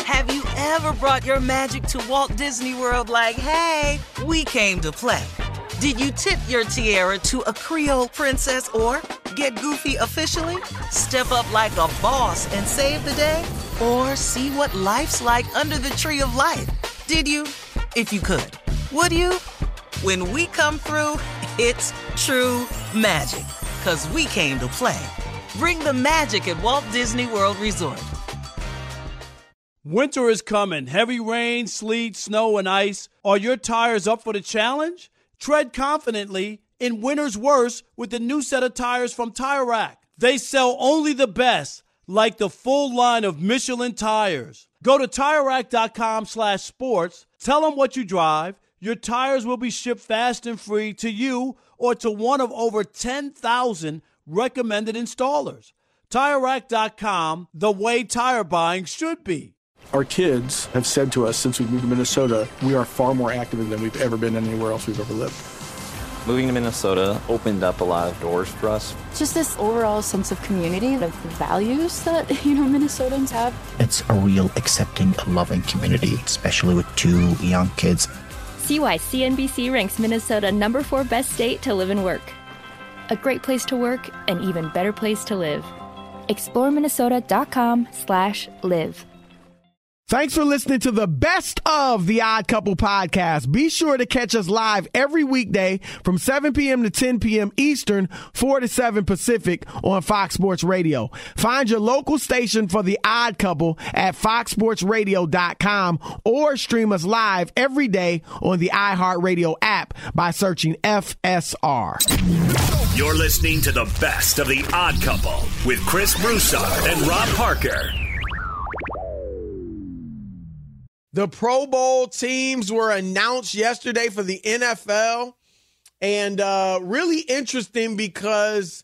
Have you ever brought your magic to Walt Disney World like, hey, we came to play? Did you tip your tiara to a Creole princess or get goofy officially? Step up like a boss and save the day? Or see what life's like under the tree of life? Did you? If you could. Would you? When we come through, it's true magic. 'Cause we came to play. Bring the magic at Walt Disney World Resort. Winter is coming. Heavy rain, sleet, snow, and ice. Are your tires up for the challenge? Tread confidently in winter's worst with the new set of tires from Tire Rack. They sell only the best, like the full line of Michelin tires. Go to TireRack.com/sports. Tell them what you drive. Your tires will be shipped fast and free to you or to one of over 10,000 recommended installers. TireRack.com, the way tire buying should be. Our kids have said to us since we moved to Minnesota, we are far more active than we've ever been anywhere else we've ever lived. Moving to Minnesota opened up a lot of doors for us. Just this overall sense of community, of the values that, Minnesotans have. It's a real accepting, loving community, especially with 2 young kids. See why CNBC ranks Minnesota number 4 best state to live and work. A great place to work, an even better place to live. ExploreMinnesota.com/live. Thanks for listening to the best of the Odd Couple podcast. Be sure to catch us live every weekday from 7 p.m. to 10 p.m. Eastern, 4 to 7 Pacific on Fox Sports Radio. Find your local station for the Odd Couple at foxsportsradio.com or stream us live every day on the iHeartRadio app by searching FSR. You're listening to the best of the Odd Couple with Chris Broussard and Rob Parker. The Pro Bowl teams were announced yesterday for the NFL, and really interesting because,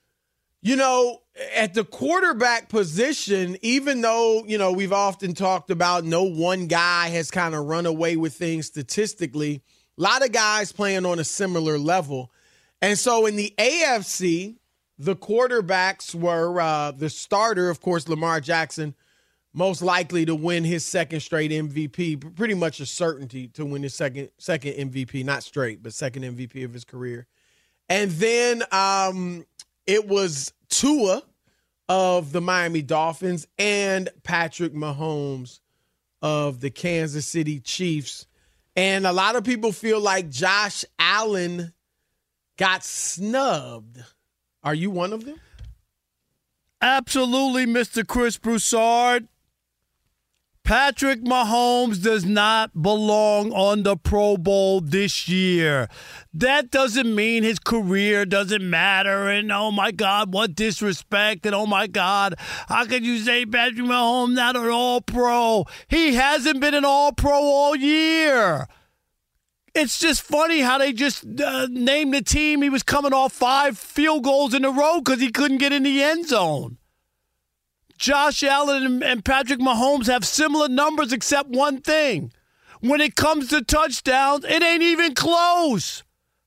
at the quarterback position, even though, we've often talked about no one guy has kind of run away with things statistically, a lot of guys playing on a similar level. And so in the AFC, the quarterbacks were the starter, of course, Lamar Jackson, most likely to win his second straight MVP, pretty much a certainty to win his second MVP, not straight, but second MVP of his career. And then it was Tua of the Miami Dolphins and Patrick Mahomes of the Kansas City Chiefs. And a lot of people feel like Josh Allen got snubbed. Are you one of them? Absolutely, Mr. Chris Broussard. Patrick Mahomes does not belong on the Pro Bowl this year. That doesn't mean his career doesn't matter. And, oh, my God, what disrespect. And, oh, my God, how could you say Patrick Mahomes not an all-pro? He hasn't been an all-pro all year. It's just funny how they just named the team. He was coming off 5 field goals in a row because he couldn't get in the end zone. Josh Allen and Patrick Mahomes have similar numbers except one thing. When it comes to touchdowns, it ain't even close.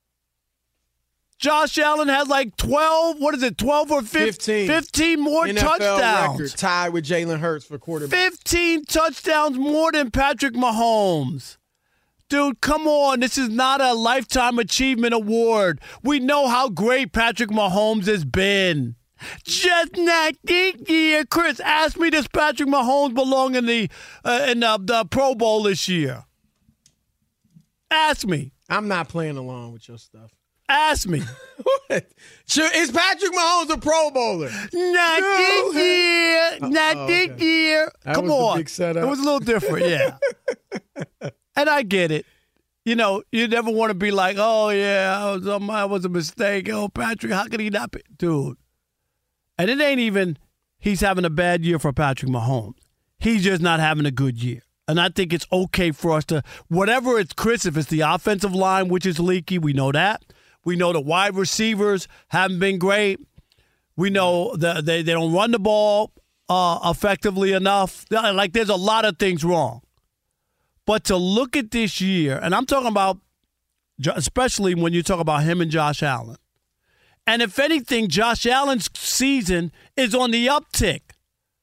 Josh Allen has like 12 or 15? 15 more NFL touchdowns. Record, tied with Jalen Hurts for quarterback. 15 touchdowns more than Patrick Mahomes. Dude, come on. This is not a Lifetime Achievement Award. We know how great Patrick Mahomes has been. Just not this year. Chris, ask me, does Patrick Mahomes belong in the Pro Bowl this year? Ask me. I'm not playing along with your stuff. Ask me. What? Is Patrick Mahomes a Pro Bowler? Not this year. Not this year. Come on. Big setup. It was a little different, yeah. And I get it. You never want to be like, oh, yeah, I was a mistake. Oh, Patrick, how could he not be? Dude. And it ain't even he's having a bad year for Patrick Mahomes. He's just not having a good year. And I think it's okay for us to, whatever it's, Chris, if it's the offensive line, which is leaky, we know that. We know the wide receivers haven't been great. We know that they don't run the ball effectively enough. Like, there's a lot of things wrong. But to look at this year, and I'm talking about, especially when you talk about him and Josh Allen, and if anything, Josh Allen's season is on the uptick.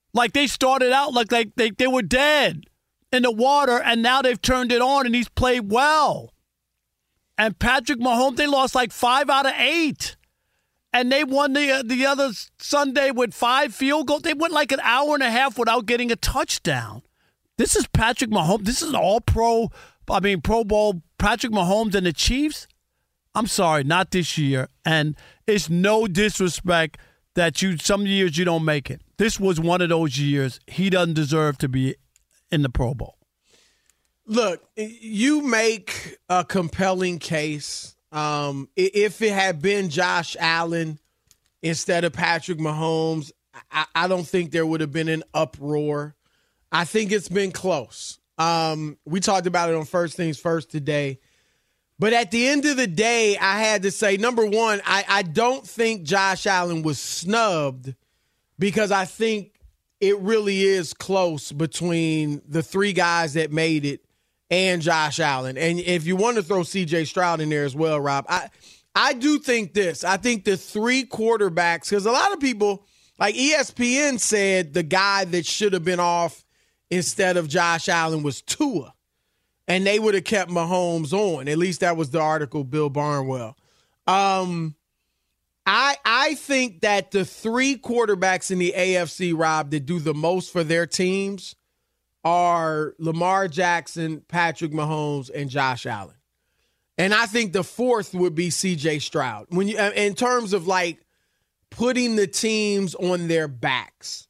Like they started out like they were dead in the water, and now they've turned it on, and he's played well. And Patrick Mahomes, they lost like 5 out of 8. And they won the other Sunday with 5 field goals. They went like an hour and a half without getting a touchdown. This is Patrick Mahomes. This is an Pro Bowl Patrick Mahomes and the Chiefs. I'm sorry, not this year. And it's no disrespect that some years you don't make it. This was one of those years. He doesn't deserve to be in the Pro Bowl. Look, you make a compelling case. If it had been Josh Allen instead of Patrick Mahomes, I don't think there would have been an uproar. I think it's been close. We talked about it on First Things First today. But at the end of the day, I had to say, number one, I don't think Josh Allen was snubbed because I think it really is close between the 3 guys that made it and Josh Allen. And if you want to throw C.J. Stroud in there as well, Rob, I do think this. I think the 3 quarterbacks, because a lot of people, like ESPN said the guy that should have been off instead of Josh Allen was Tua. And they would have kept Mahomes on. At least that was the article, Bill Barnwell. I think that the 3 quarterbacks in the AFC, Rob, that do the most for their teams are Lamar Jackson, Patrick Mahomes, and Josh Allen. And I think the 4th would be C.J. Stroud. When you, in terms of like putting the teams on their backs.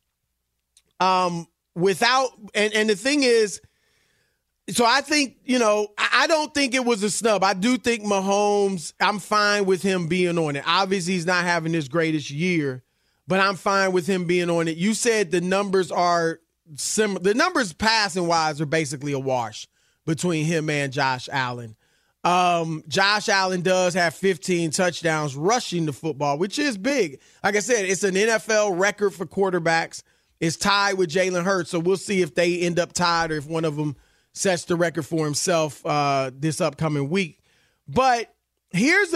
And the thing is, so I think, I don't think it was a snub. I do think Mahomes, I'm fine with him being on it. Obviously, he's not having his greatest year, but I'm fine with him being on it. You said the numbers are similar. The numbers passing-wise are basically a wash between him and Josh Allen. Josh Allen does have 15 touchdowns rushing the football, which is big. Like I said, it's an NFL record for quarterbacks. It's tied with Jalen Hurts, so we'll see if they end up tied or if one of them sets the record for himself this upcoming week. But here's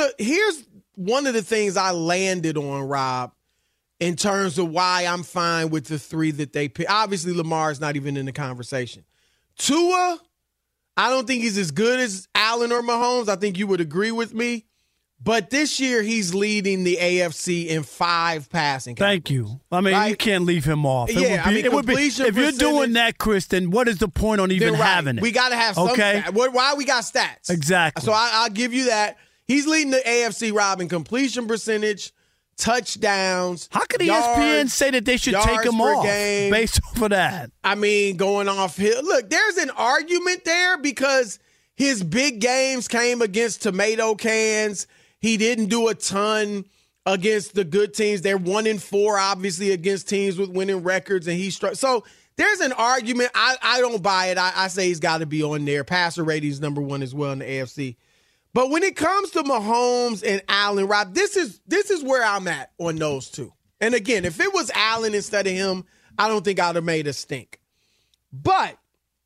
one of the things I landed on, Rob, in terms of why I'm fine with the 3 that they pick. Obviously, Lamar's not even in the conversation. Tua, I don't think he's as good as Allen or Mahomes. I think you would agree with me. But this year, he's leading the AFC in 5 passing categories. Thank you. I mean, you can't leave him off. It would be if you're doing that, Chris, then what is the point on even having it? We got to have some stats. Why we got stats? Exactly. So I'll give you that. He's leading the AFC, Rob, in completion percentage, touchdowns. How could ESPN say that they should take him off based off of that? I mean, going off here. Look, there's an argument there because his big games came against tomato cans. He didn't do a ton against the good teams. They're 1-4, obviously, against teams with winning records, and he's so there's an argument. I don't buy it. I say he's got to be on there. Passer rating is number 1 as well in the AFC. But when it comes to Mahomes and Allen, Rob, this is where I'm at on those 2. And again, if it was Allen instead of him, I don't think I'd have made a stink. But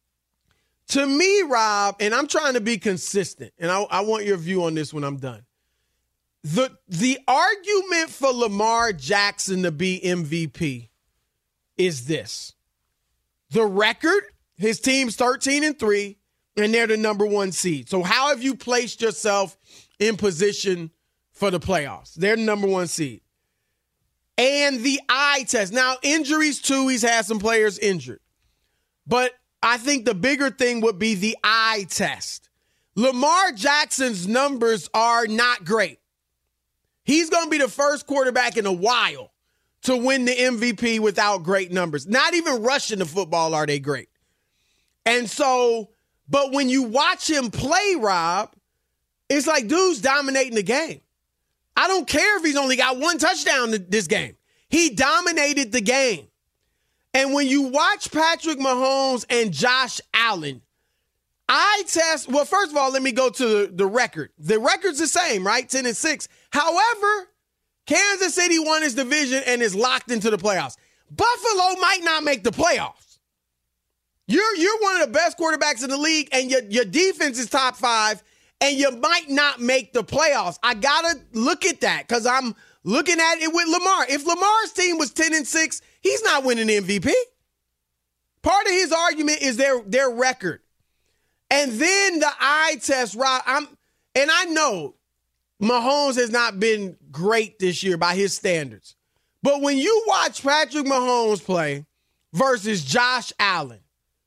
to me, Rob, and I'm trying to be consistent, and I want your view on this when I'm done. The argument for Lamar Jackson to be MVP is this. The record, his team's 13-3, and they're the number 1 seed. So how have you placed yourself in position for the playoffs? They're the number 1 seed. And the eye test. Now, injuries too, he's had some players injured. But I think the bigger thing would be the eye test. Lamar Jackson's numbers are not great. He's going to be the first quarterback in a while to win the MVP without great numbers. Not even rushing the football are they great. And so, but when you watch him play, Rob, it's like dude's dominating the game. I don't care if he's only got 1 touchdown this game. He dominated the game. And when you watch Patrick Mahomes and Josh Allen, well, first of all, let me go to the record. The record's the same, right? 10-6. However, Kansas City won his division and is locked into the playoffs. Buffalo might not make the playoffs. You're one of the best quarterbacks in the league, and your defense is top 5, and you might not make the playoffs. I got to look at that because I'm looking at it with Lamar. If Lamar's team was 10-6 he's not winning the MVP. Part of his argument is their record. And then the eye test, Rob, I know Mahomes has not been great this year by his standards. But when you watch Patrick Mahomes play versus Josh Allen,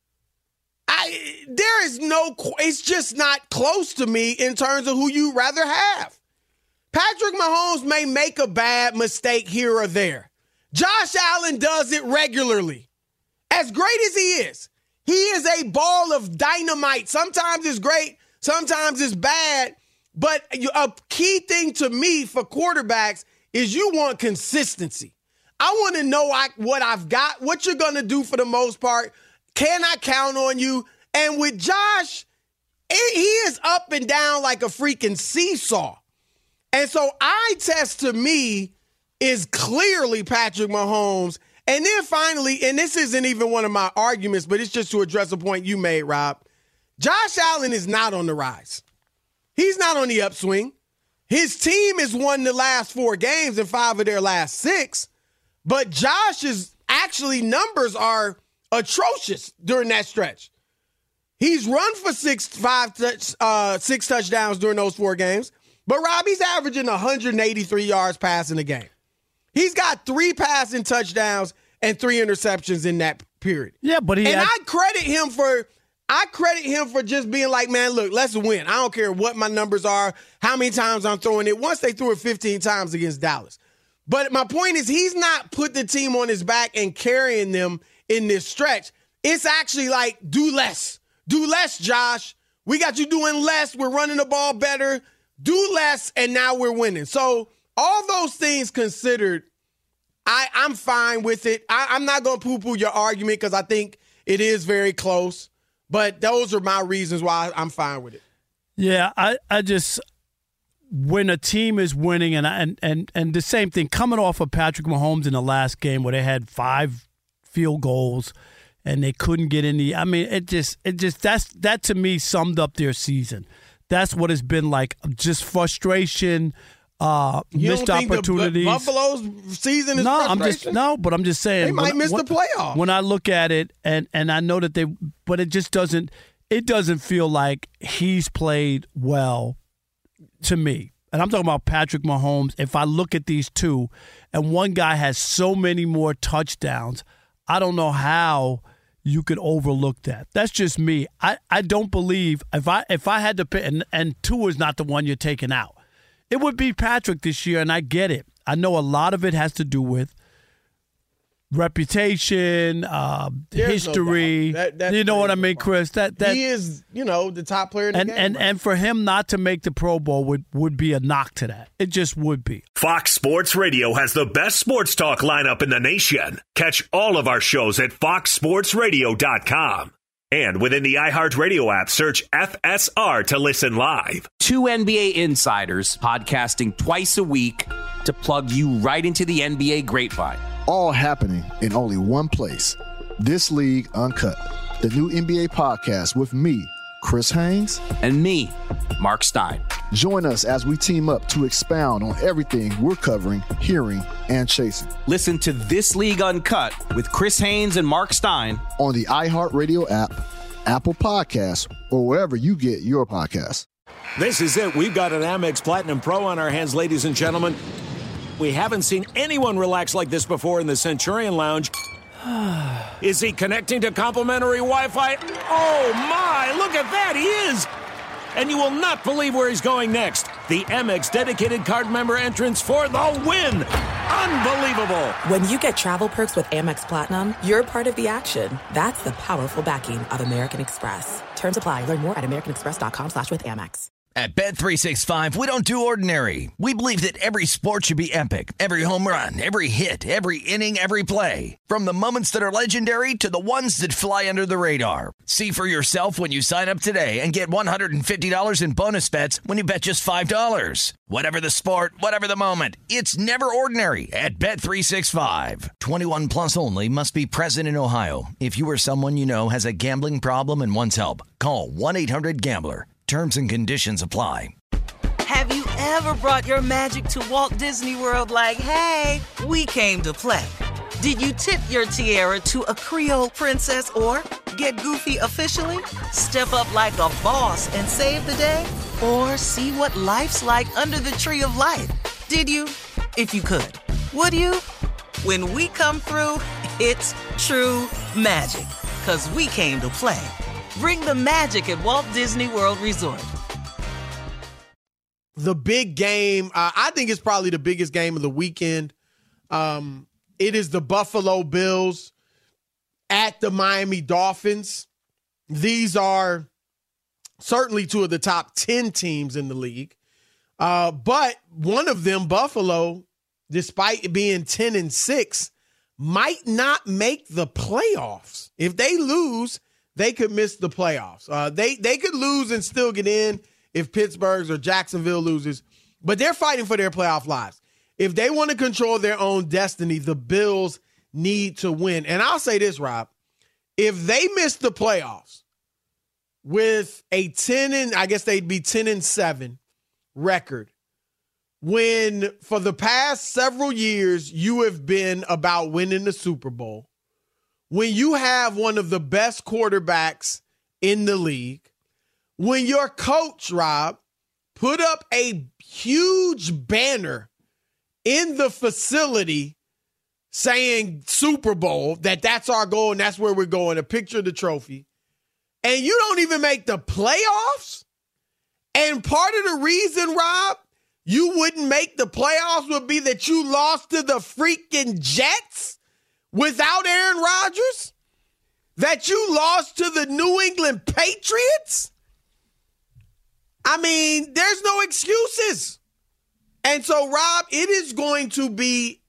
it's just not close to me in terms of who you'd rather have. Patrick Mahomes may make a bad mistake here or there. Josh Allen does it regularly. As great as he is a ball of dynamite. Sometimes it's great, sometimes it's bad. But a key thing to me for quarterbacks is you want consistency. I want to know what I've got, what you're going to do for the most part. Can I count on you? And with Josh, he is up and down like a freaking seesaw. And so eye test to me is clearly Patrick Mahomes. And then finally, and this isn't even one of my arguments, but it's just to address a point you made, Rob. Josh Allen is not on the rise. He's not on the upswing. His team has won the last 4 games and 5 of their last 6. But Josh's numbers are atrocious during that stretch. He's run for 6 touchdowns during those 4 games. But, Rob, he's averaging 183 yards passing a game. He's got 3 passing touchdowns and 3 interceptions in that period. Yeah, but I credit him for just being like, man, look, let's win. I don't care what my numbers are, how many times I'm throwing it. Once they threw it 15 times against Dallas. But my point is he's not put the team on his back and carrying them in this stretch. It's actually like, do less. Do less, Josh. We got you doing less. We're running the ball better. Do less, and now we're winning. So all those things considered, I'm fine with it. I'm not going to poo-poo your argument because I think it is very close. But those are my reasons why I'm fine with it. Yeah, I just when a team is winning and the same thing coming off of Patrick Mahomes in the last game where they had 5 field goals and they couldn't get in the. I mean, it just that to me summed up their season. That's what it's been like. Just frustration, missed opportunities. Buffalo's season is frustration? But I'm just saying they might miss the playoffs. When I look at it, and I know that but it just doesn't. It doesn't feel like he's played well to me. And I'm talking about Patrick Mahomes. If I look at these two, and one guy has so many more touchdowns, I don't know how you could overlook that. That's just me. I don't believe if I had to pick, and Tua is not the one you're taking out. It would be Patrick this year, and I get it. I know a lot of it has to do with reputation, history. No you know what I mean, Chris? That he is, the top player in the game. And for him not to make the Pro Bowl would be a knock to that. It just would be. Fox Sports Radio has the best sports talk lineup in the nation. Catch all of our shows at foxsportsradio.com. And within the iHeartRadio app, search FSR to listen live. 2 NBA insiders podcasting twice a week to plug you right into the NBA grapevine. All happening in only one place. This League Uncut, the new NBA podcast with me, Chris Haynes, and me, Mark Stein. Join us as we team up to expound on everything we're covering, hearing, and chasing. Listen to This League Uncut with Chris Haynes and Mark Stein on the iHeartRadio app, Apple Podcasts, or wherever you get your podcasts. This is it. We've got an Amex Platinum Pro on our hands, ladies and gentlemen. We haven't seen anyone relax like this before in the Centurion Lounge. Is he connecting to complimentary Wi-Fi? Oh, my. Look at that. He is. And you will not believe where he's going next. The Amex dedicated card member entrance for the win. Unbelievable. When you get travel perks with Amex Platinum, you're part of the action. That's the powerful backing of American Express. Terms apply. Learn more at americanexpress.com/withAmex. At Bet365, we don't do ordinary. We believe that every sport should be epic. Every home run, every hit, every inning, every play. From the moments that are legendary to the ones that fly under the radar. See for yourself when you sign up today and get $150 in bonus bets when you bet just $5. Whatever the sport, whatever the moment, it's never ordinary at Bet365. 21 plus only. Must be present in Ohio. If you or someone you know has a gambling problem and wants help, call 1-800-GAMBLER. Terms and conditions apply. Have you ever brought your magic to Walt Disney World like, hey, we came to play? Did you tip your tiara to a Creole princess or get goofy officially? Step up like a boss and save the day? Or see what life's like under the tree of life? Did you? If you could. Would you? When we come through, it's true magic. 'Cause we came to play. Bring the magic at Walt Disney World Resort. The big game, I think it's probably the biggest game of the weekend. It is the Buffalo Bills at the Miami Dolphins. These are certainly two of the top 10 teams in the league. But one of them, Buffalo, despite being 10-6, might not make the playoffs. If they lose, they could miss the playoffs. They could lose and still get in if Pittsburgh or Jacksonville loses. But they're fighting for their playoff lives. If they want to control their own destiny, the Bills need to win. And I'll say this, Rob. If they miss the playoffs with a 10-7 record, when for the past several years you have been about winning the Super Bowl, when you have one of the best quarterbacks in the league, when your coach, Rob, put up a huge banner in the facility saying Super Bowl, that's our goal and that's where we're going, a picture of the trophy, and you don't even make the playoffs? And part of the reason, Rob, you wouldn't make the playoffs would be that you lost to the freaking Jets without Aaron Rodgers? That you lost to the New England Patriots? I mean, there's no excuses. And so, Rob, it is going to be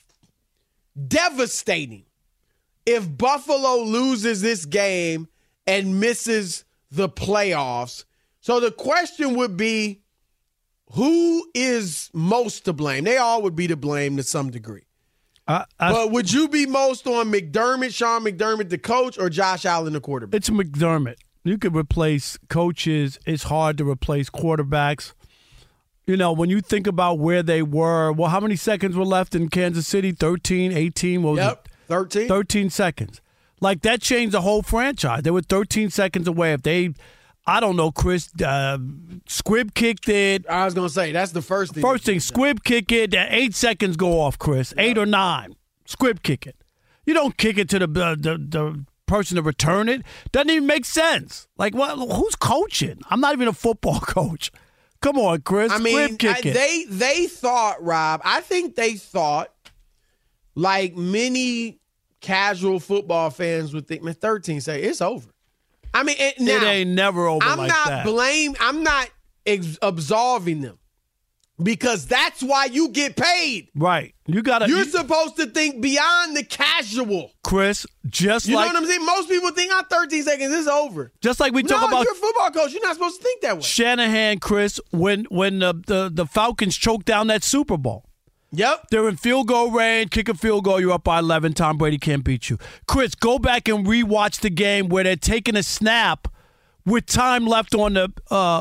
devastating if Buffalo loses this game and misses the playoffs. So the question would be, who is most to blame? They all would be to blame to some degree. But would you be most on McDermott, Sean McDermott, the coach, or Josh Allen, the quarterback? It's McDermott. You could replace coaches. It's hard to replace quarterbacks. You know, when you think about where they were, well, how many seconds were left in Kansas City? 13, 18? What was it? 13. 13 seconds. Like, that changed the whole franchise. They were 13 seconds away. If they, I don't know, Chris, squib kicked it. I was going to say, that's the first thing. First thing, squib kick it. 8 seconds go off, Chris. 8 or 9. Squib kick it. You don't kick it to the person to return it. Doesn't even make sense. Like, what? Who's coaching? I'm not even a football coach. Come on, Chris. I mean, kick it. they thought, Rob, I think they thought, like many casual football fans would think, man, 13 say it's over. I mean, it ain't never over like that. I'm not absolving them because that's why you get paid. Right. You're supposed to think beyond the casual. Chris, you know what I'm saying? Most people think 13 seconds is over. Just like we talk about. You're a football coach. You're not supposed to think that way. Shanahan, Chris, when the Falcons choked down that Super Bowl. Yep. They're in field goal range, kick a field goal, you're up by 11, Tom Brady can't beat you. Chris, go back and rewatch the game where they're taking a snap with time left on the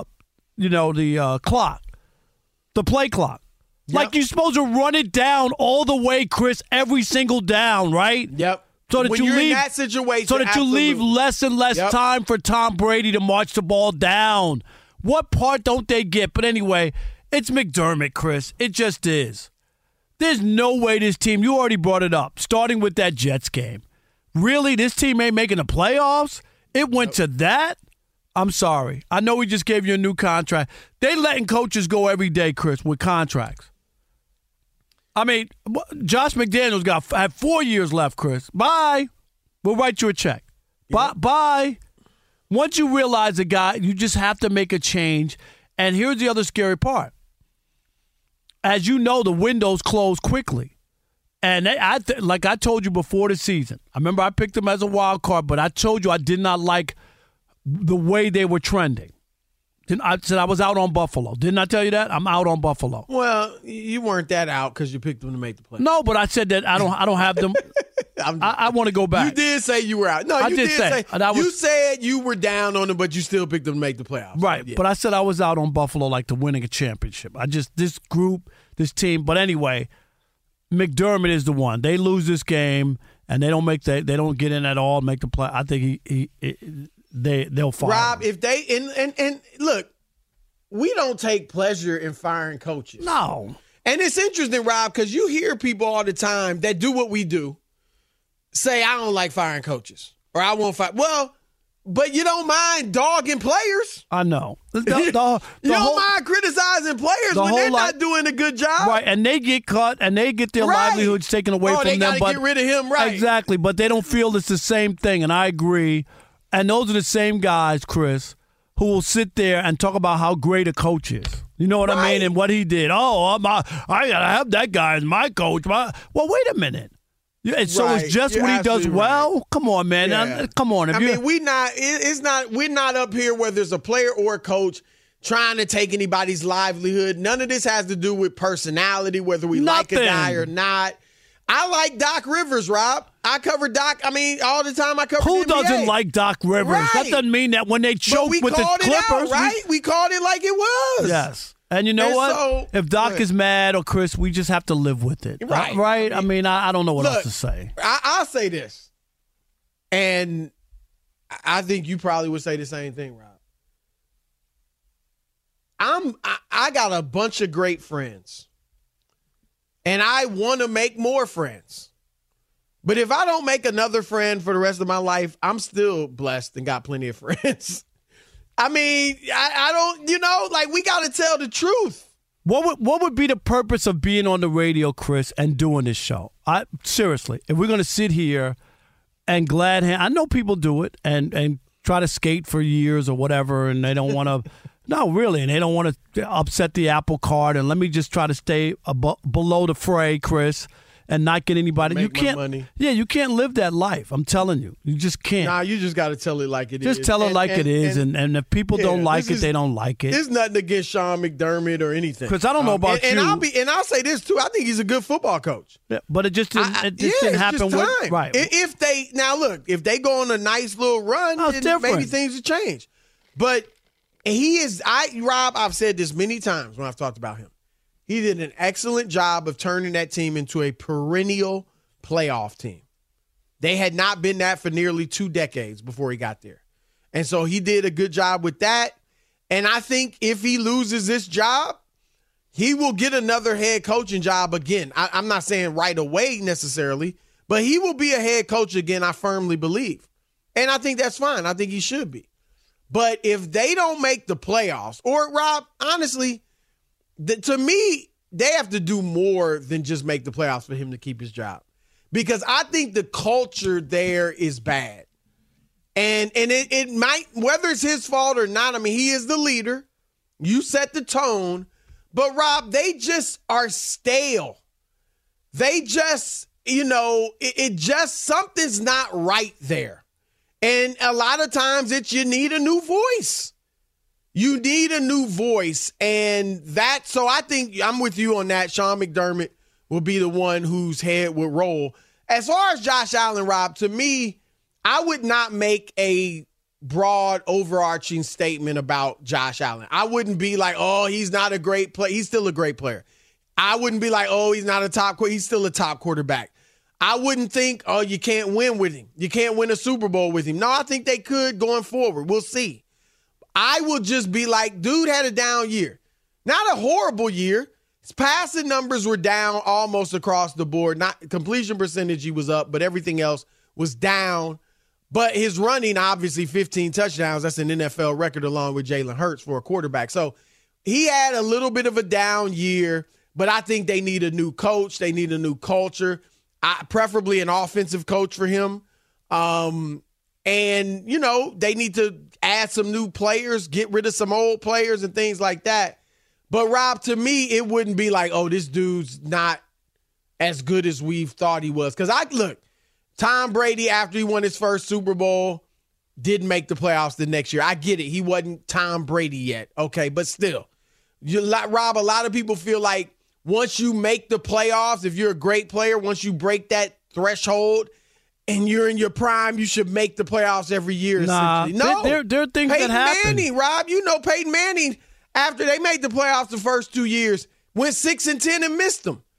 clock, the play clock. Yep. Like, you're supposed to run it down all the way, Chris, every single down, right? Yep. So that when you're in that situation, so that you leave less and less time for Tom Brady to march the ball down. What part don't they get? But anyway, it's McDermott, Chris. It just is. There's no way this team, you already brought it up, starting with that Jets game. Really, this team ain't making the playoffs? It went to that? I'm sorry. I know we just gave you a new contract. They letting coaches go every day, Chris, with contracts. I mean, Josh McDaniels had 4 years left, Chris. Bye. We'll write you a check. Bye. Once you realize a guy, you just have to make a change. And here's the other scary part. As you know, the windows close quickly. And like I told you before the season, I remember I picked them as a wild card, but I told you I did not like the way they were trending. I said I was out on Buffalo. Didn't I tell you that? I'm out on Buffalo. Well, you weren't that out because you picked them to make the playoffs. No, but I said that I don't have them. I want to go back. You did say you were out. No, you did say you said you were down on them, but you still picked them to make the playoffs. Right, yeah. But I said I was out on Buffalo like to winning a championship. This group, this team. But anyway, McDermott is the one. They lose this game and they don't get in at all, make the play. I think they'll fire Rob, him. if they and look, we don't take pleasure in firing coaches. No. And it's interesting, Rob, because you hear people all the time that do what we do say, I don't like firing coaches or I won't fire. Well, but you don't mind dogging players. I know. You don't mind criticizing players when they're not doing a good job. Right, and they get caught and they get their livelihoods taken away from them. They got to get rid of him, right. Exactly, but they don't feel it's the same thing, and I agree. And those are the same guys, Chris, who will sit there and talk about how great a coach is. You know what I mean? And what he did. I got to have that guy as my coach. Well, wait a minute. Yeah, so it's just what he does well? Right. Come on, man. Yeah. Come on. We're not up here whether it's a player or a coach trying to take anybody's livelihood. None of this has to do with personality, whether we like a guy or not. I like Doc Rivers, Rob. I cover Doc. All the time I cover Who NBA. doesn't like Doc Rivers? Right. That doesn't mean that when they choke with the Clippers. We called it like it was. Yes. And you know what? So, if Doc is mad or Chris, we just have to live with it. Right. Right? I don't know what else to say. I'll say this. And I think you probably would say the same thing, Rob. I got a bunch of great friends. And I want to make more friends. But if I don't make another friend for the rest of my life, I'm still blessed and got plenty of friends. I don't, we got to tell the truth. What would be the purpose of being on the radio, Chris, and doing this show? Seriously, if we're going to sit here and glad hand, I know people do it and try to skate for years or whatever, and they don't want to. No, really, and they don't want to upset the apple cart. And let me just try to stay below the fray, Chris, and not get anybody. Make you can't. Money. Yeah, you can't live that life. I'm telling you, you just can't. Nah, you just got to tell it like it is. Just tell it like it is, and if people don't like it, they don't like it. There's nothing against Sean McDermott or anything. Because I don't know about you. I'll say this too. I think he's a good football coach. Yeah, but it just didn't happen. Right. If they go on a nice little run, then maybe things will change. But Rob, I've said this many times when I've talked about him. He did an excellent job of turning that team into a perennial playoff team. They had not been that for nearly 2 decades before he got there. And so he did a good job with that. And I think if he loses this job, he will get another head coaching job again. I'm not saying right away necessarily, but he will be a head coach again, I firmly believe. And I think that's fine. I think he should be. But if they don't make the playoffs, or Rob, honestly, to me, they have to do more than just make the playoffs for him to keep his job. Because I think the culture there is bad. And it might, whether it's his fault or not, he is the leader. You set the tone. But, Rob, they just are stale. They just, it just, something's not right there. And a lot of times you need a new voice. You need a new voice. And so I think I'm with you on that. Sean McDermott will be the one whose head will roll. As far as Josh Allen, Rob, to me, I would not make a broad, overarching statement about Josh Allen. I wouldn't be like, oh, he's not a great player. He's still a great player. I wouldn't be like, oh, he's not a top quarterback. He's still a top quarterback. I wouldn't think, oh, you can't win with him. You can't win a Super Bowl with him. No, I think they could going forward. We'll see. I will just be like, dude had a down year. Not a horrible year. His passing numbers were down almost across the board. Not completion percentage, he was up, but everything else was down. But his running, obviously 15 touchdowns. That's an NFL record along with Jalen Hurts for a quarterback. So he had a little bit of a down year, but I think they need a new coach. They need a new culture. Preferably an offensive coach for him. And, they need to add some new players, get rid of some old players and things like that. But, Rob, to me, it wouldn't be like, oh, this dude's not as good as we've thought he was. Because, Tom Brady, after he won his first Super Bowl, didn't make the playoffs the next year. I get it. He wasn't Tom Brady yet. Okay, but still. Rob, a lot of people feel like once you make the playoffs, if you're a great player, once you break that threshold and you're in your prime, you should make the playoffs every year. Nah, no, there are things that happen. Peyton Manning, Rob, Peyton Manning, after they made the playoffs the first 2 years, went 6-10 and missed them.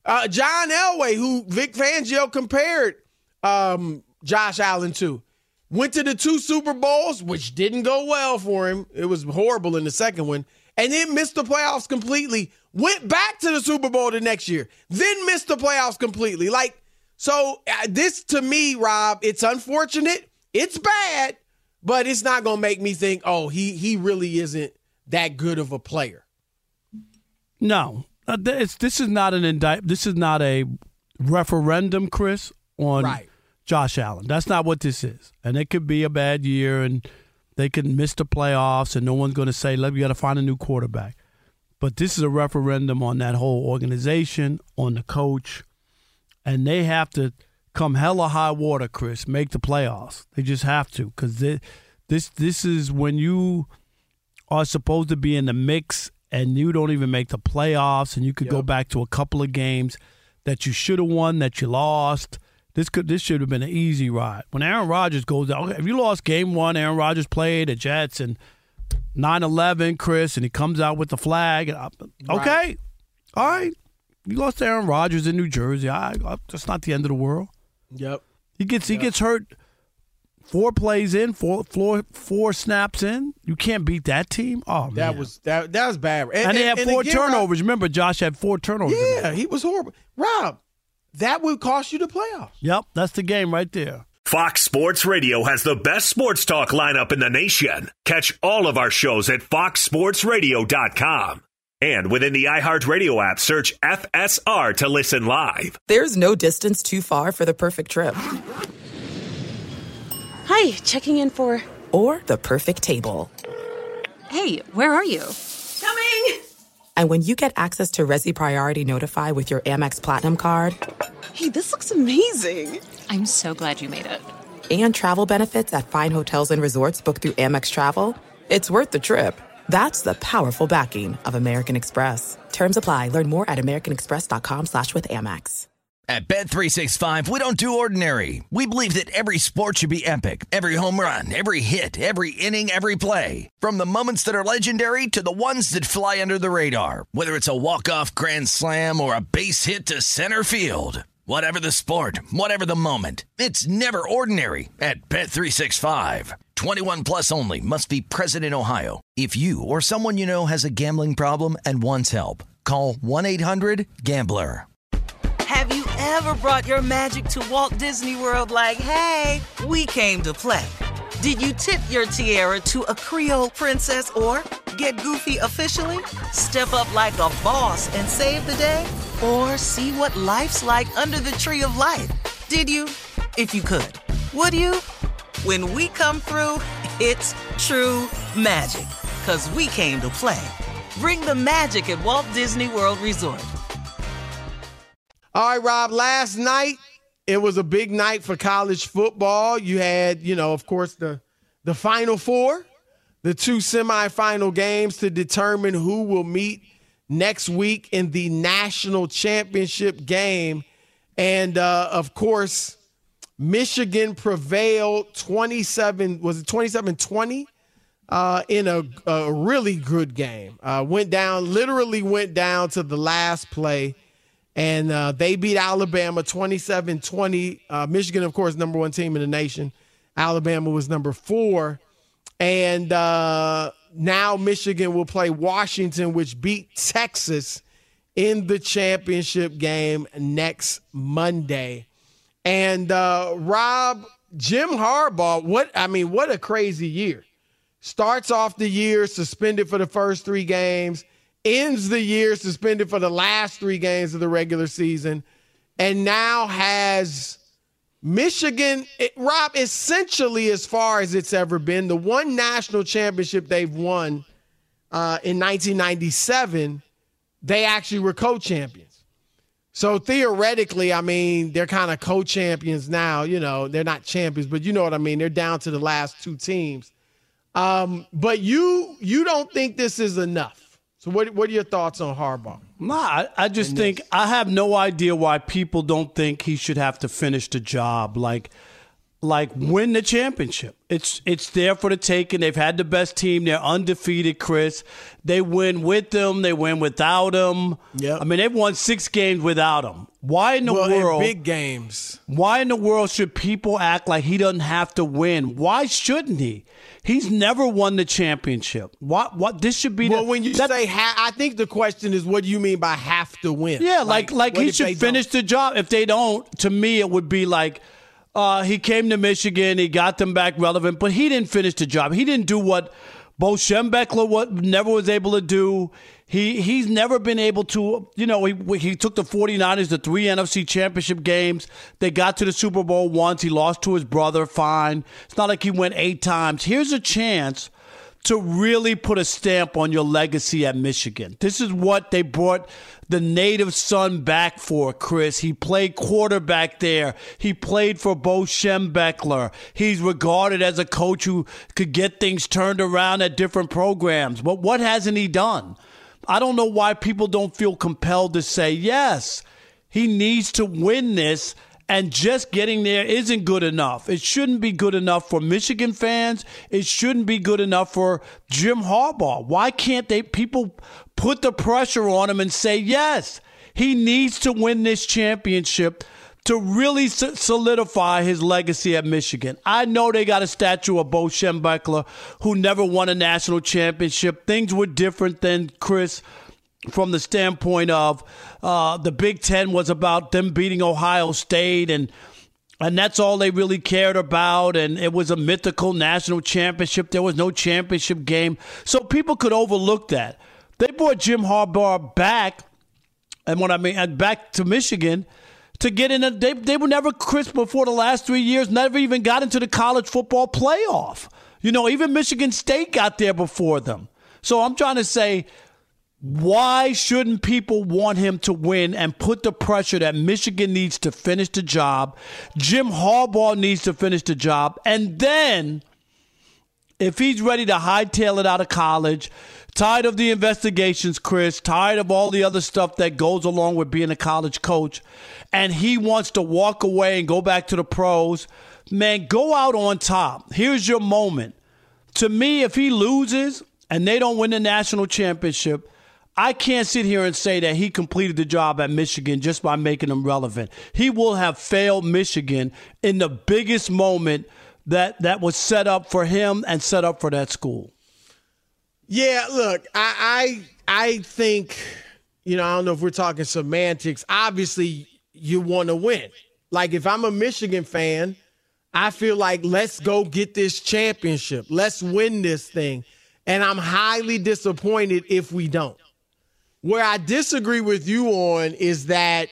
John Elway, who Vic Fangio compared Josh Allen to, went to the 2 Super Bowls, which didn't go well for him. It was horrible in the second one. And then missed the playoffs completely. Went back to the Super Bowl the next year. Then missed the playoffs completely. So this, to me, Rob, it's unfortunate. It's bad. But it's not going to make me think, oh, he really isn't that good of a player. No. This is not an indictment. This is not a referendum, Chris, on Josh Allen. That's not what this is. And it could be a bad year, and they could miss the playoffs, and no one's going to say, we got to find a new quarterback. But this is a referendum on that whole organization, on the coach, and they have to come hella high water, Chris, make the playoffs. They just have to, because this is when you are supposed to be in the mix and you don't even make the playoffs, and you could go back to a couple of games that you should have won, that you lost. This should have been an easy ride. When Aaron Rodgers goes out, if you lost game 1, Aaron Rodgers played the Jets and 9-11, Chris, and he comes out with the flag. Okay, all right. You lost to Aaron Rodgers in New Jersey. That's not the end of the world. Yep. He gets hurt 4 plays in, 4 snaps in. You can't beat that team. Oh man, that was bad. And they had 4 turnovers. Remember, Josh had 4 turnovers. Yeah, he was horrible. Rob, that would cost you the playoffs. Yep, that's the game right there. Fox Sports Radio has the best sports talk lineup in the nation. Catch all of our shows at foxsportsradio.com. And within the iHeartRadio app, search FSR to listen live. There's no distance too far for the perfect trip. Hi, checking in for... Or the perfect table. Hey, where are you? Coming! And when you get access to Resi Priority Notify with your Amex Platinum card... Hey, this looks amazing. I'm so glad you made it. And travel benefits at fine hotels and resorts booked through Amex Travel, it's worth the trip. That's the powerful backing of American Express. Terms apply. Learn more at americanexpress.com/withAmex. At Bet365, we don't do ordinary. We believe that every sport should be epic. Every home run, every hit, every inning, every play. From the moments that are legendary to the ones that fly under the radar. Whether it's a walk-off grand slam or a base hit to center field. Whatever the sport, whatever the moment, it's never ordinary at Bet365. 21 plus only. Must be present in Ohio. If you or someone you know has a gambling problem and wants help, call 1-800-GAMBLER. Have you ever brought your magic to Walt Disney World like, hey, we came to play? Did you tip your tiara to a Creole princess or get goofy officially? Step up like a boss and save the day? Or see what life's like under the tree of life? Did you? If you could. Would you? When we come through, it's true magic. 'Cause we came to play. Bring the magic at Walt Disney World Resort. All right, Rob, last night, it was a big night for college football. You had, of course, the Final Four, the 2 semifinal games to determine who will meet next week in the national championship game. And, of course, Michigan prevailed 27-20 in a really good game. Literally went down to the last play. And they beat Alabama 27-20. Michigan, of course, number 1 team in the nation. Alabama was number 4. And now Michigan will play Washington, which beat Texas in the championship game next Monday. And Rob, Jim Harbaugh, what a crazy year. Starts off the year suspended for the first 3 games. Ends the year suspended for the last 3 games of the regular season, and now has Michigan, Rob, essentially as far as it's ever been. The one national championship they've won in 1997, they actually were co-champions. So theoretically, they're kind of co-champions now. They're not champions, but you know what I mean. They're down to the last 2 teams. But you don't think this is enough. So what are your thoughts on Harbaugh? Nah, I just think I have no idea why people don't think he should have to finish the job. Like like win the championship. It's there for the taking. They've had the best team. They're undefeated, Chris. They win with them. They win without them. Yep. I mean, they've won 6 games without them. Why in the world? In big games. Why in the world should people act like he doesn't have to win? Why shouldn't he? He's never won the championship. What? This should be. Well, when you say I think the question is, what do you mean by have to win? Yeah, like he should finish the job. If they don't, to me, it would be like. He came to Michigan. He got them back relevant, but he didn't finish the job. He didn't do what Bo Schembechler never was able to do. He's never been able to, he took the 49ers to 3 NFC championship games. They got to the Super Bowl once. He lost to his brother, fine. It's not like he went 8 times. Here's a chance to really put a stamp on your legacy at Michigan. This is what they brought the native son back for, Chris. He played quarterback there. He played for Bo Schembechler. He's regarded as a coach who could get things turned around at different programs. But what hasn't he done? I don't know why people don't feel compelled to say, yes, he needs to win this. And just getting there isn't good enough. It shouldn't be good enough for Michigan fans. It shouldn't be good enough for Jim Harbaugh. Why can't people put the pressure on him and say, yes, he needs to win this championship to really solidify his legacy at Michigan? I know they got a statue of Bo Schembechler, who never won a national championship. Things were different then, Chris, from the standpoint of the Big Ten was about them beating Ohio State, and that's all they really cared about, and it was a mythical national championship. There was no championship game, so people could overlook that. They brought Jim Harbaugh back, and back to Michigan to get in. They were never crisp before the last 3 years, never even got into the college football playoff. Even Michigan State got there before them. So I'm trying to say, why shouldn't people want him to win and put the pressure that Michigan needs to finish the job? Jim Harbaugh needs to finish the job. And then, if he's ready to hightail it out of college, tired of the investigations, Chris, tired of all the other stuff that goes along with being a college coach, and he wants to walk away and go back to the pros, man, go out on top. Here's your moment. To me, if he loses and they don't win the national championship, I can't sit here and say that he completed the job at Michigan just by making them relevant. He will have failed Michigan in the biggest moment that was set up for him and set up for that school. Yeah, look, I think, I don't know if we're talking semantics. Obviously, you want to win. Like, if I'm a Michigan fan, I feel like let's go get this championship. Let's win this thing. And I'm highly disappointed if we don't. Where I disagree with you on is that,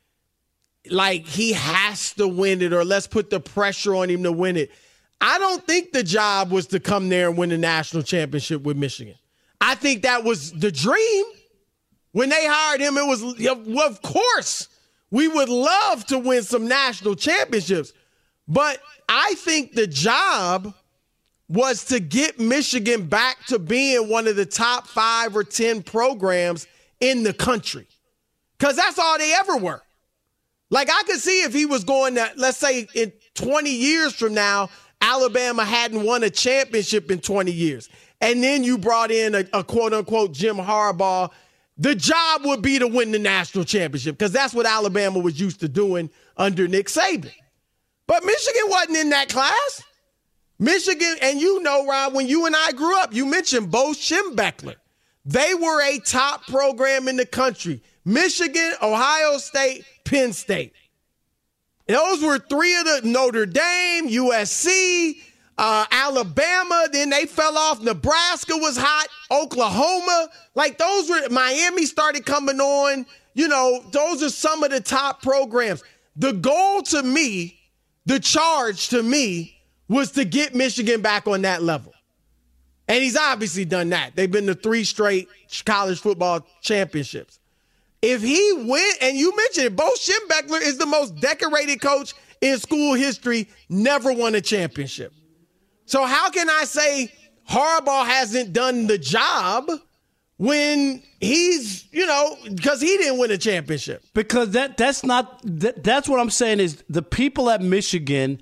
like, he has to win it, or let's put the pressure on him to win it. I don't think the job was to come there and win the national championship with Michigan. I think that was the dream. When they hired him, it was, well, of course, we would love to win some national championships. But I think the job was to get Michigan back to being one of the top 5 or 10 programs in the country. Because that's all they ever were. Like, I could see if he was going to, let's say in 20 years from now, Alabama hadn't won a championship in 20 years. And then you brought in a quote-unquote Jim Harbaugh. The job would be to win the national championship, because that's what Alabama was used to doing under Nick Saban. But Michigan wasn't in that class. Michigan, and Rob, when you and I grew up, you mentioned Bo Schembechler. They were a top program in the country. Michigan, Ohio State, Penn State. Those were 3 of the Notre Dame, USC, Alabama. Then they fell off. Nebraska was hot. Oklahoma. Like, those were, Miami started coming on. Those are some of the top programs. The goal to me, the charge to me, was to get Michigan back on that level. And he's obviously done that. They've been to 3 straight college football championships. If he went, and you mentioned it, Bo Schembechler is the most decorated coach in school history, never won a championship. So how can I say Harbaugh hasn't done the job when he's, because he didn't win a championship? Because that's what I'm saying is the people at Michigan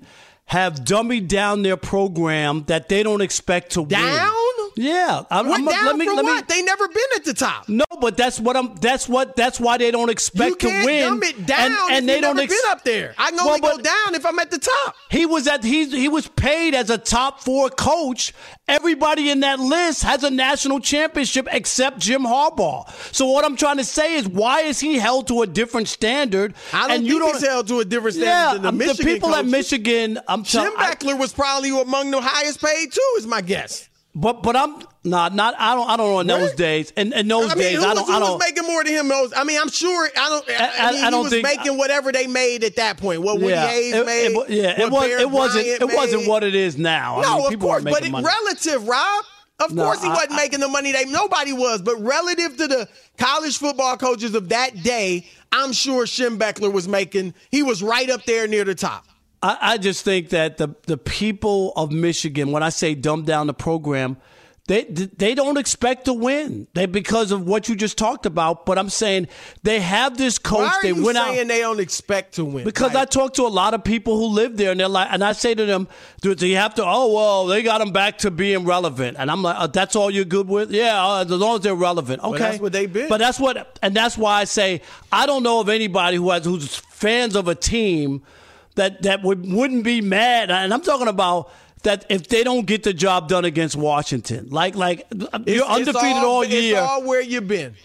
have dummied down their program that they don't expect to win. Down? Yeah. What? They never been at the top. No, but that's why they don't expect to win. You can't dumb it down and they don't been up there. I can only go down if I'm at the top. He was paid as a top 4 coach. Everybody in that list has a national championship except Jim Harbaugh. So what I'm trying to say is, why is he held to a different standard? I don't think he's held to a differerent standard than the Michigan people coaches. at Michigan. Jim Beckler was probably among the highest paid too, is my guess. But I'm I don't know in those days. In those days, who was making more than him? I'm sure. He was making whatever they made at that point. What Woody Hayes made. It wasn't what it is now. No, people of course, weren't making money. Relative, Rob. Of course, he wasn't making the money nobody was. But relative to the college football coaches of that day, I'm sure Jim Beckler was making. He was right up there near the top. I just think that the people of Michigan, when I say dumb down the program, they don't expect to win. Because of what you just talked about. But I'm saying they have this coach. Why are you saying out, they don't expect to win? Because I talk to a lot of people who live there, and they're like, and I say to them, do you have to? Oh well, they got them back to being relevant, and I'm like, that's all you're good with? Yeah, as long as they're relevant. Okay, well, that's what they've been. But that's why I say I don't know of anybody who's fans of a team that wouldn't be mad, and I'm talking about that if they don't get the job done against Washington, like you're undefeated all year. It's all where you've been.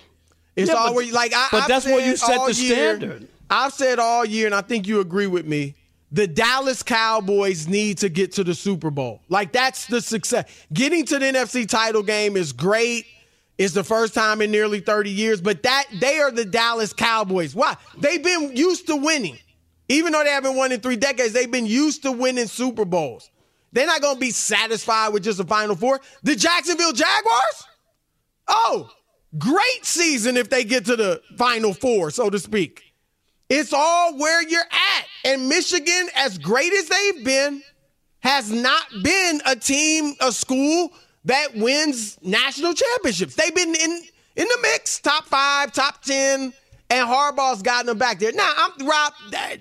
But that's where you set the standard. I've said all year, and I think you agree with me. The Dallas Cowboys need to get to the Super Bowl. That's the success. Getting to the NFC title game is great. It's the first time in nearly 30 years, but they are the Dallas Cowboys. Why? They've been used to winning. Even though they haven't won in 3 decades, they've been used to winning Super Bowls. They're not going to be satisfied with just a Final Four. The Jacksonville Jaguars? Oh, great season if they get to the Final Four, so to speak. It's all where you're at. And Michigan, as great as they've been, has not been a school that wins national championships. They've been in the mix, top 5, top 10, and Harbaugh's gotten them back there. Now, Rob,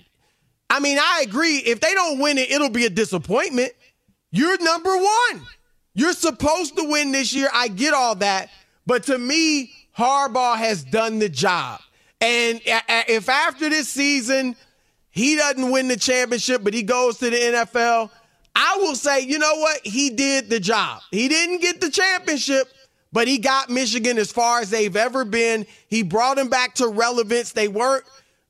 I agree. If they don't win it, it'll be a disappointment. You're number 1. You're supposed to win this year. I get all that. But to me, Harbaugh has done the job. And if after this season he doesn't win the championship, but he goes to the NFL, I will say, you know what? He did the job. He didn't get the championship, but he got Michigan as far as they've ever been. He brought them back to relevance. They weren't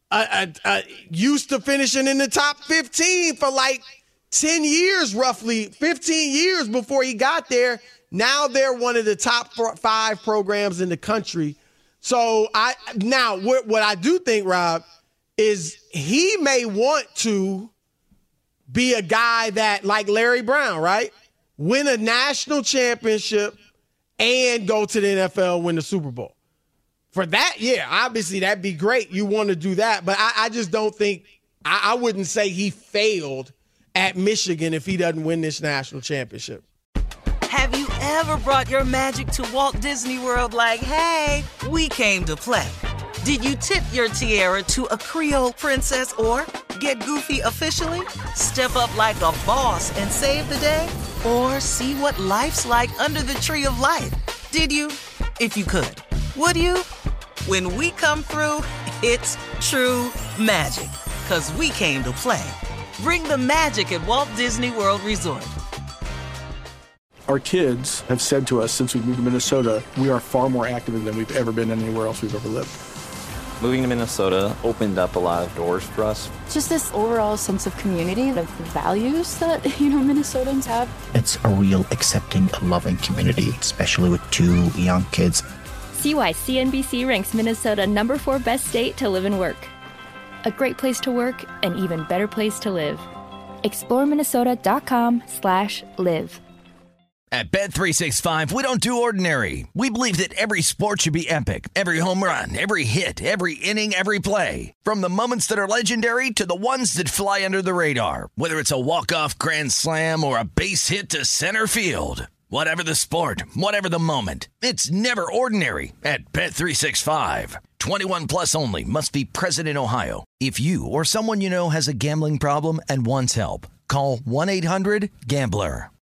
used to finishing in the top 15 for 10 years, roughly 15 years before he got there. Now they're one of the top 5 programs in the country. So what I do think, Rob, is he may want to be a guy that, like Larry Brown, right? Win a national championship and go to the NFL, win the Super Bowl. For that, yeah, obviously that'd be great. You want to do that. But I just don't think, I wouldn't say he failed at Michigan if he doesn't win this national championship. Have you ever brought your magic to Walt Disney World like, hey, we came to play? Did you tip your tiara to a Creole princess or get goofy officially? Step up like a boss and save the day? Or see what life's like under the tree of life? Did you? If you could. Would you? When we come through, it's true magic. 'Cause we came to play. Bring the magic at Walt Disney World Resort. Our kids have said to us since we moved to Minnesota, we are far more active than we've ever been anywhere else we've ever lived. Moving to Minnesota opened up a lot of doors for us. Just this overall sense of community, of the values that, Minnesotans have. It's a real accepting, loving community, especially with 2 young kids. See why CNBC ranks Minnesota number 4 best state to live and work. A great place to work, an even better place to live. ExploreMinnesota.com/live. At Bet365, we don't do ordinary. We believe that every sport should be epic. Every home run, every hit, every inning, every play. From the moments that are legendary to the ones that fly under the radar. Whether it's a walk-off grand slam or a base hit to center field. Whatever the sport, whatever the moment. It's never ordinary at Bet365. 21 plus only. Must be present in Ohio. If you or someone you know has a gambling problem and wants help, Call 1-800-GAMBLER.